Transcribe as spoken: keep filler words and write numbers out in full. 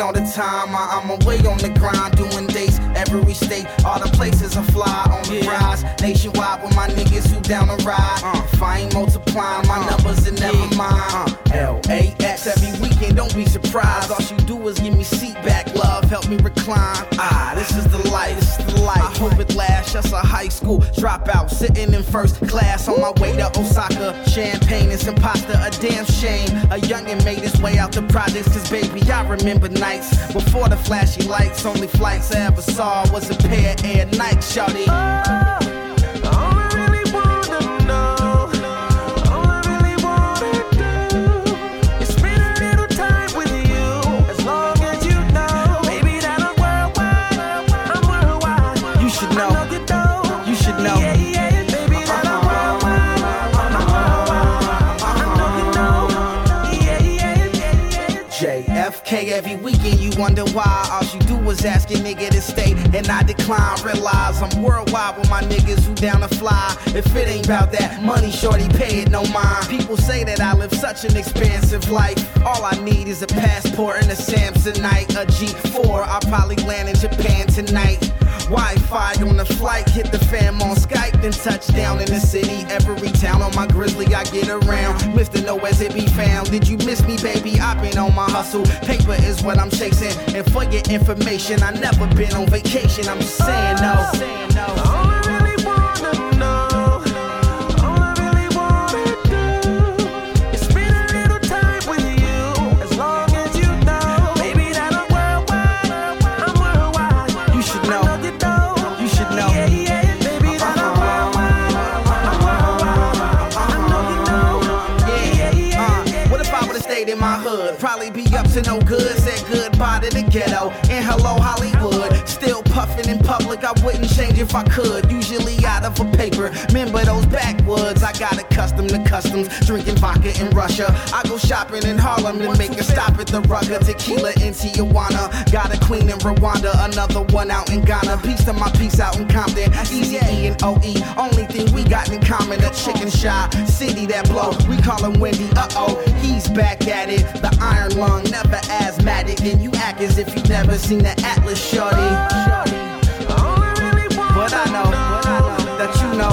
all the time. I, I'm away on the grind, doing dates every state. All the places I fly on the yeah. rise. Nationwide with my niggas who down the ride. Uh, if I ain't multiplying, my uh, numbers are never yeah. mind. Uh, L A X every weekend, don't be surprised. All you do is give me seat back, love, help me recline. Ah, this is the life, this is the life. I hope it lasts, just a high school dropout, sitting in first class on my way to Osaka. Champagne and some pasta, a damn shame. A youngin' made his way out the projects, cause baby, I remember nights before the flashy lights. Only flights I ever saw was a pair of Air Nike, shawty. Oh. Every weekend you wonder why. All you do is ask your nigga to stay, and I decline. Realize I'm worldwide with my niggas who down to fly. If it ain't about that money, shorty, pay it no mind. People say that I live such an expansive life. All I need is a passport and a Samsonite, a G four. I'll probably land in Japan tonight. Wi-Fi on the flight, hit the fam on Skype, then touchdown in the city. Every town on my grizzly I get around. Mister Nowhere's it be found. Did you miss me, baby? I've been on my hustle. Paper is what I'm chasing. And for your information, I never been on vacation. I'm just saying no. Saying no. All I really wanna know, all I really wanna do is spend a little time with you. As long as you know, baby, that I'm worldwide. I'm worldwide. You should know. I know you know. You should know. Yeah, yeah, baby, that I'm worldwide. I'm worldwide. I know you know. Yeah, yeah, yeah. Uh, what if I would've stayed in my hood? Probably be up to no good. Said goodbye to the ghetto and hello Hollywood. Still puffin' in public, I wouldn't change if I could. Usually out of a paper, remember those backwoods. I got accustomed to customs, drinking vodka in Russia. I go shopping in Harlem and make a stop at the Rugger. Tequila in Tijuana, got a queen in Rwanda, another one out in Ghana. Peace to my peace out in Compton, Easy E and O E. Only thing we got in common, a chicken shy city that blow. We call him Wendy, uh-oh, he's back at it. The iron lung, never asthmatic, and you act as if you never seen the Atlas, shorty. But I know, but I know that you know.